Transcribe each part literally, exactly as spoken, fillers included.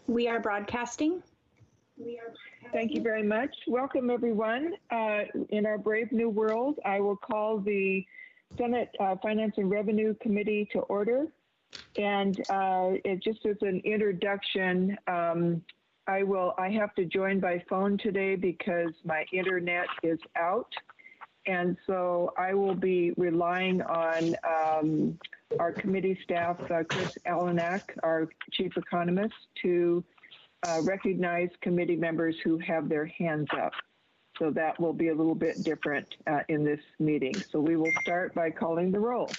We are broadcasting. Thank you very much. Welcome, everyone. Uh, in our brave new world, I will call the Senate uh, Finance and Revenue Committee to order. And uh, it just as an introduction, um, I will. I have to join by phone today because my internet is out. And so I will be relying on um, our committee staff, uh, Chris Alanak, our chief economist, to uh, recognize committee members who have their hands up. So that will be a little bit different uh, in this meeting. So we will start by calling the roll.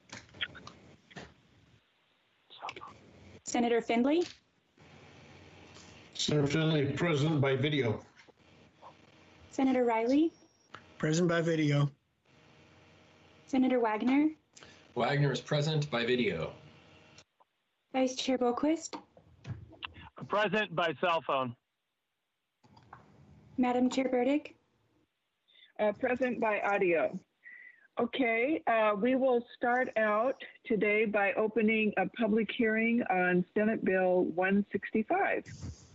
Senator Findley? Senator Findley, present by video. Senator Riley? Present by video. Senator Wagner? Wagner is present by video. Vice Chair Boquist? Present by cell phone. Madam Chair Burdick? Uh, present by audio. Okay, uh, we will start out today by opening a public hearing on Senate Bill one sixty-five.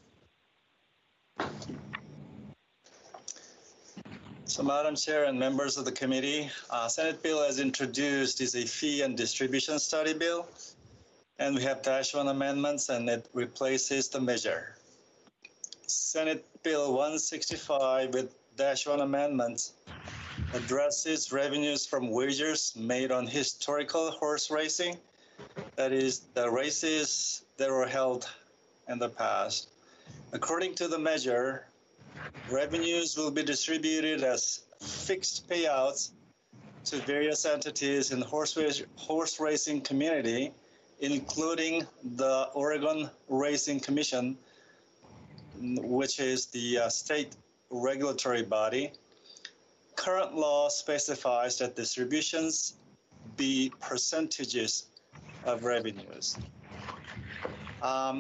So, Madam Chair and members of the committee, uh, Senate bill as introduced is a fee and distribution study bill, and we have dash one amendments, and it replaces the measure. Senate Bill one sixty-five with dash one amendments addresses revenues from wagers made on historical horse racing, that is, the races that were held in the past. According to the measure, revenues will be distributed as fixed payouts to various entities in the horse, horse racing community, including the Oregon Racing Commission, which is the uh, state regulatory body. Current law specifies that distributions be percentages of revenues. Um,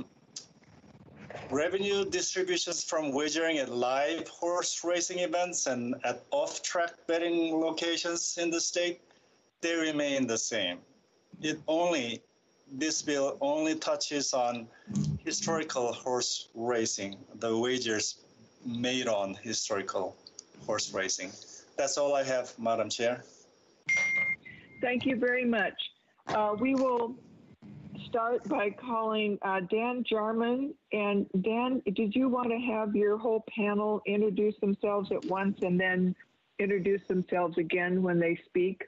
revenue distributions from wagering at live horse racing events and at off-track betting locations in the state, they remain the same. It only, this bill only touches on historical horse racing, the wagers made on historical horse racing. That's all I have, Madam Chair. Thank you very much. Uh, we will start by calling uh, Dan Jarman. And Dan, did you want to have your whole panel introduce themselves at once and then introduce themselves again when they speak?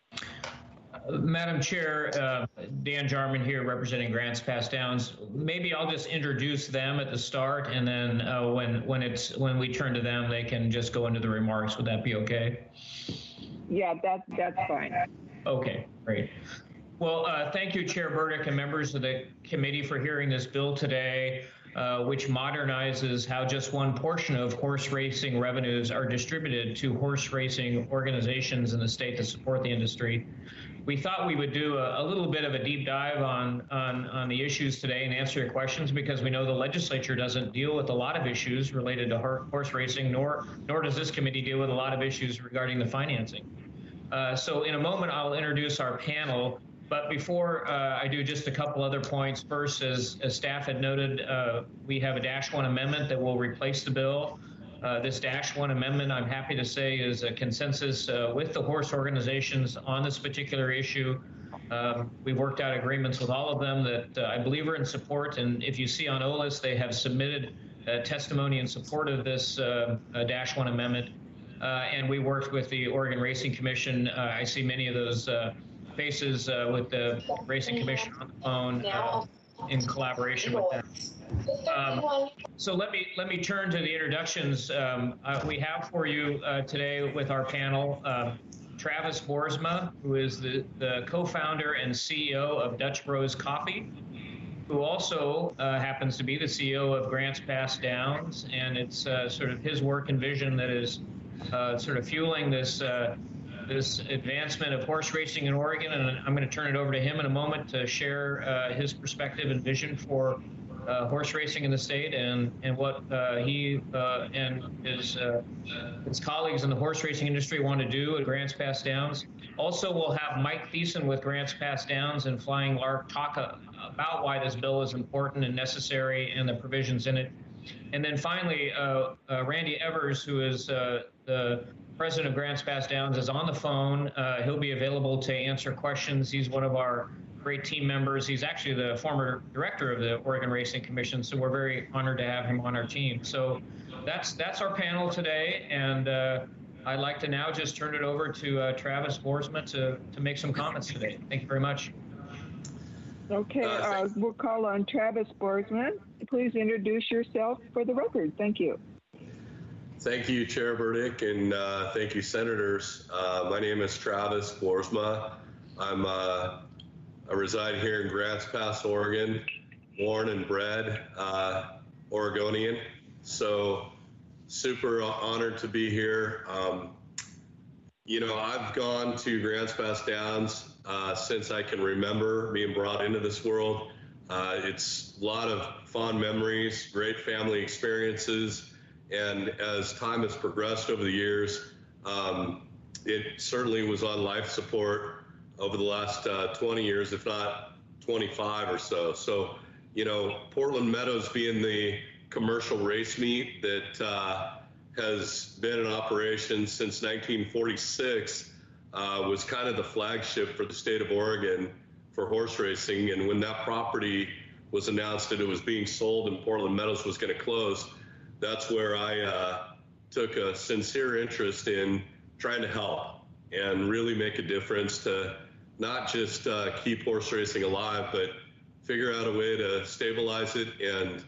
Uh, Madam Chair, uh, Dan Jarman here representing Grants Pass Downs. Maybe I'll just introduce them at the start, and then uh, when when it's when we turn to them, they can just go into the remarks. Would that be okay? Yeah, that that's fine. Okay, great. Well, uh, thank you, Chair Burdick and members of the committee for hearing this bill today, uh, which modernizes how just one portion of horse racing revenues are distributed to horse racing organizations in the state that support the industry. We thought we would do a, a little bit of a deep dive on, on, on the issues today and answer your questions, because we know the legislature doesn't deal with a lot of issues related to horse racing, nor, nor does this committee deal with a lot of issues regarding the financing. Uh, so in a moment, I'll introduce our panel. But before uh, I do, just a couple other points. First, as, as staff had noted, uh, we have a dash one amendment that will replace the bill. Uh, this dash one amendment, I'm happy to say, is a consensus uh, with the horse organizations on this particular issue. Um, we've worked out agreements with all of them that uh, I believe are in support. And if you see on O L I S, they have submitted uh, testimony in support of this uh, uh, dash one amendment. Uh, and we worked with the Oregon Racing Commission. Uh, I see many of those uh, faces uh, with the Racing Commission on the phone uh, in collaboration with them. Um, so let me let me turn to the introductions. Um, uh, we have for you uh, today with our panel uh, Travis Boersma, who is the, the co-founder and C E O of Dutch Bros Coffee, who also uh, happens to be the C E O of Grants Pass Downs, and it's uh, sort of his work and vision that is uh, sort of fueling this uh, this advancement of horse racing in Oregon. And I'm going to turn it over to him in a moment to share uh, his perspective and vision for uh, horse racing in the state and, and what uh, he uh, and his, uh, his colleagues in the horse racing industry want to do at Grants Pass Downs. Also, we'll have Mike Thiessen with Grants Pass Downs and Flying Lark talk about why this bill is important and necessary and the provisions in it. And then finally, uh, uh, Randy Evers, who is uh, the president of Grants Pass Downs, is on the phone. Uh, he'll be available to answer questions. He's one of our great team members. He's actually the former director of the Oregon Racing Commission, so we're very honored to have him on our team. So that's that's our panel today, and uh, I'd like to now just turn it over to uh, Travis Boersma to, to make some comments today. Thank you very much. Okay, uh, we'll call on Travis Boersma. Please introduce yourself for the record. Thank you. Thank you, Chair Burdick, and uh, thank you, Senators. Uh, my name is Travis Boersma. I'm uh, I reside here in Grants Pass, Oregon, born and bred uh, Oregonian. So super honored to be here. Um, you know, I've gone to Grants Pass Downs uh, since I can remember being brought into this world. Uh, it's a lot of fond memories, great family experiences, and as time has progressed over the years, um, it certainly was on life support over the last uh, twenty years, if not twenty-five or so. So, you know, Portland Meadows being the commercial race meet that uh, has been in operation since nineteen forty-six, uh, was kind of the flagship for the state of Oregon for horse racing. And when that property was announced that it was being sold and Portland Meadows was going to close, that's where I uh, took a sincere interest in trying to help and really make a difference to not just uh, keep horse racing alive, but figure out a way to stabilize it and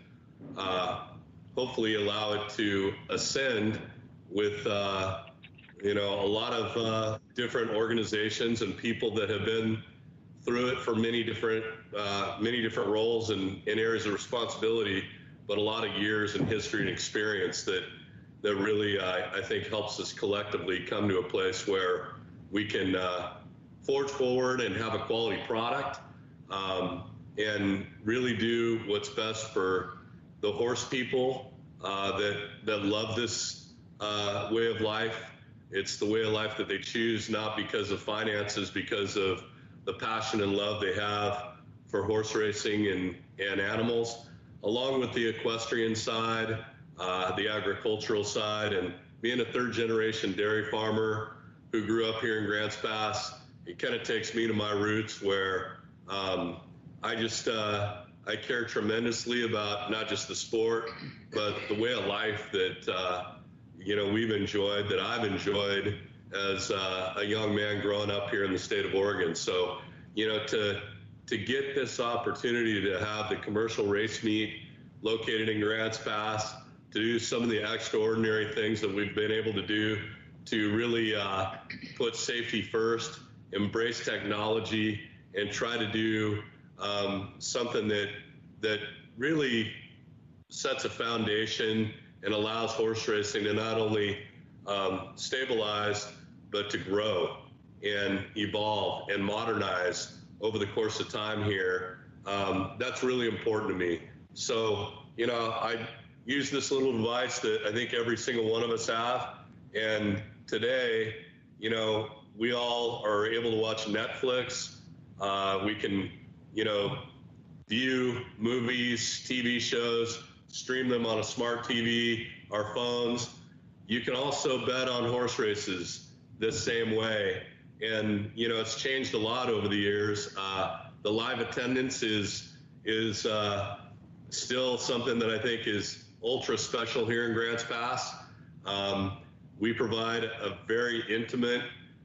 uh, hopefully allow it to ascend with, uh, you know, a lot of uh, different organizations and people that have been through it for many different, uh, many different roles and, and areas of responsibility, but a lot of years in history and experience that that really, uh, I think, helps us collectively come to a place where we can uh, forge forward and have a quality product um, and really do what's best for the horse people uh, that, that love this uh, way of life. It's the way of life that they choose, not because of finances, because of the passion and love they have for horse racing and, and animals, along with the equestrian side, uh, the agricultural side, and being a third generation dairy farmer who grew up here in Grants Pass. It kind of takes me to my roots where um, I just, uh, I care tremendously about not just the sport, but the way of life that, uh, you know, we've enjoyed, that I've enjoyed as uh, a young man growing up here in the state of Oregon. So, you know, to, to get this opportunity to have the commercial race meet located in Grants Pass, to do some of the extraordinary things that we've been able to do to really uh, put safety first, embrace technology, and try to do um, something that that really sets a foundation and allows horse racing to not only um, stabilize, but to grow and evolve and modernize over the course of time here. Um, that's really important to me. So, you know, I use this little device that I think every single one of us have. And today, you know, we all are able to watch Netflix. Uh, we can, you know, view movies, T V shows, stream them on a smart T V, our phones. You can also bet on horse races this same way. And, you know, it's changed a lot over the years. Uh, the live attendance is, is uh, still something that I think is ultra special here in Grants Pass. Um, we provide a very intimate,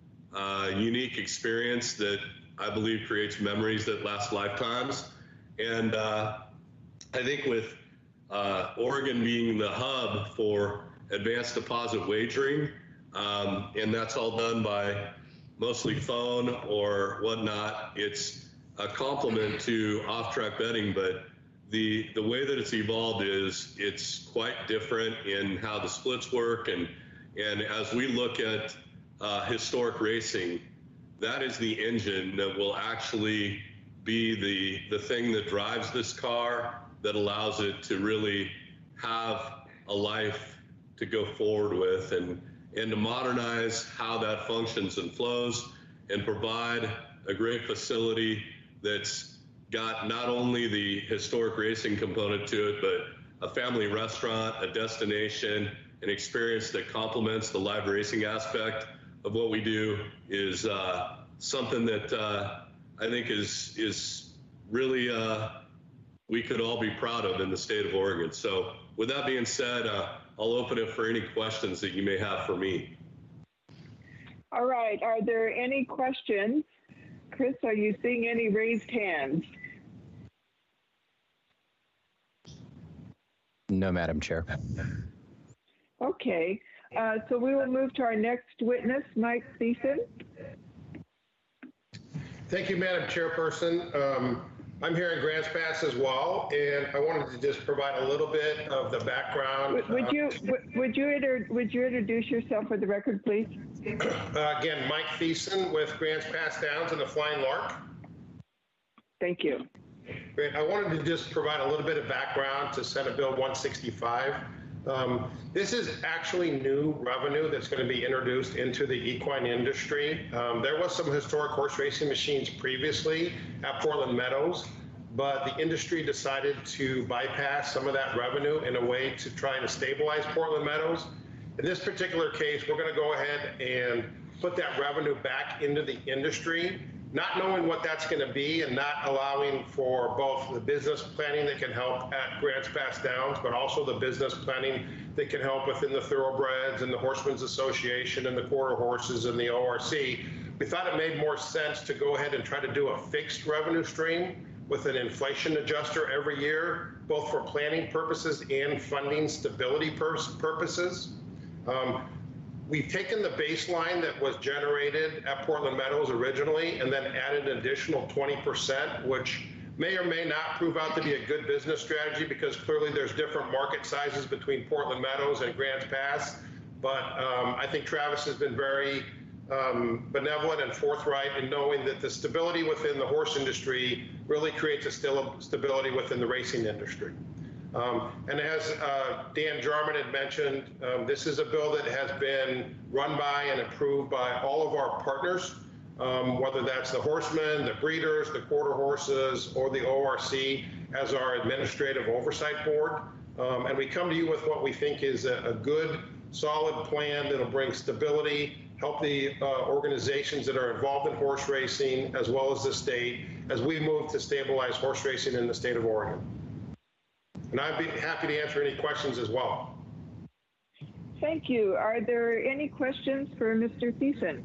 uh, unique experience that I believe creates memories that last lifetimes. And uh, I think with uh, Oregon being the hub for advanced deposit wagering, um, and that's all done by mostly phone or whatnot, it's a complement to off-track betting, but the the way that it's evolved is it's quite different in how the splits work. And and as we look at uh, historic racing, that is the engine that will actually be the the thing that drives this car, that allows it to really have a life to go forward with, and, and to modernize how that functions and flows, and provide a great facility that's got not only the historic racing component to it, but a family restaurant, a destination, an experience that complements the live racing aspect of what we do is uh, something that uh, I think is is really uh, we could all be proud of in the state of Oregon. So with that being said, uh, I'll open it for any questions that you may have for me. All right, are there any questions? Chris, are you seeing any raised hands? No, Madam Chair. Okay, uh, so we will move to our next witness, Mike Thiessen. Thank you, Madam Chairperson. Um, I'm here in Grants Pass as well, and I wanted to just provide a little bit of the background. Would, would uh, you would, would you inter, would you introduce yourself for the record, please? Uh, again, Mike Thiessen with Grants Pass Downs and the Flying Lark. Thank you. Great. I wanted to just provide a little bit of background to Senate Bill one sixty-five. Um, this is actually new revenue that's going to be introduced into the equine industry. Um, there was some historic horse racing machines previously at Portland Meadows, but the industry decided to bypass some of that revenue in a way to try to stabilize Portland Meadows. In this particular case, we're going to go ahead and put that revenue back into the industry, not knowing what that's going to be and not allowing for both the business planning that can help at Grants Pass Downs, but also the business planning that can help within the thoroughbreds and the Horsemen's Association and the quarter horses and the O R C. We thought it made more sense to go ahead and try to do a fixed revenue stream with an inflation adjuster every year, both for planning purposes and funding stability purposes. Um, We've taken the baseline that was generated at Portland Meadows originally and then added an additional twenty percent, which may or may not prove out to be a good business strategy because clearly there's different market sizes between Portland Meadows and Grants Pass. But um, I think Travis has been very um, benevolent and forthright in knowing that the stability within the horse industry really creates a still stability within the racing industry. Um, and as uh, Dan Jarman had mentioned, um, this is a bill that has been run by and approved by all of our partners, um, whether that's the horsemen, the breeders, the quarter horses, or the O R C as our administrative oversight board. Um, and we come to you with what we think is a, a good, solid plan that'll bring stability, help the uh, organizations that are involved in horse racing, as well as the state, as we move to stabilize horse racing in the state of Oregon. And I'd be happy to answer any questions as well. Thank you. Are there any questions for Mister Thiessen?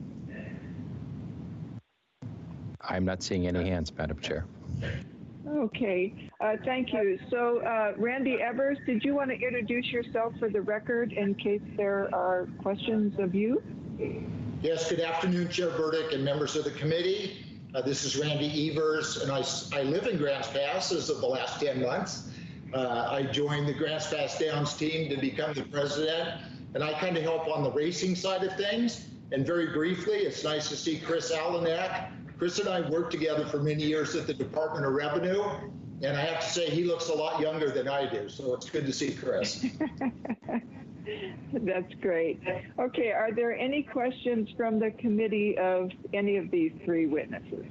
I'm not seeing any hands, Madam Chair. Okay, uh, thank you. So uh, Randy Evers, did you want to introduce yourself for the record in case there are questions of you? Yes, good afternoon, Chair Burdick and members of the committee. Uh, this is Randy Evers, and I, I live in Grants Pass as of the last ten months. Uh, I joined the Grants Pass Downs team to become the president, and I kind of help on the racing side of things. And very briefly, it's nice to see Chris Allenack. Chris and I worked together for many years at the Department of Revenue, and I have to say he looks a lot younger than I do, so it's good to see Chris. That's great. Okay, are there any questions from the committee of any of these three witnesses?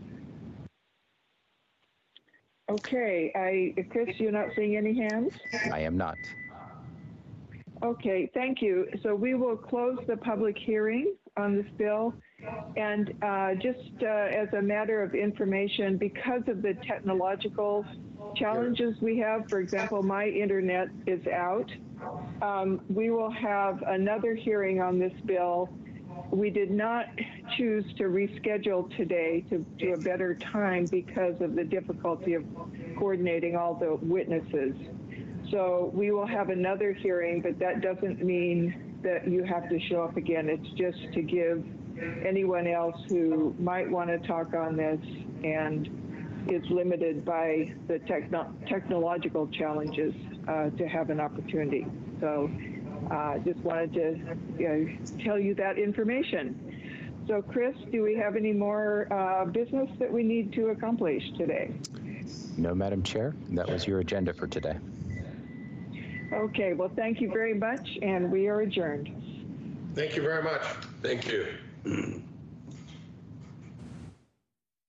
Okay, I, Chris, you're not seeing any hands? I am not. Okay, thank you. So we will close the public hearing on this bill. And uh, just uh, as a matter of information, because of the technological challenges we have, for example, my internet is out, um, we will have another hearing on this bill. We did not choose to reschedule today to, to a better time because of the difficulty of coordinating all the witnesses. So we will have another hearing, but that doesn't mean that you have to show up again. It's just to give anyone else who might want to talk on this and is limited by the techno technological challenges uh, to have an opportunity. So I uh, just wanted to you know, tell you that information. So Chris, do we have any more uh, business that we need to accomplish today? No, Madam Chair. That was your agenda for today. Okay, well, thank you very much, and we are adjourned. Thank you very much. Thank you.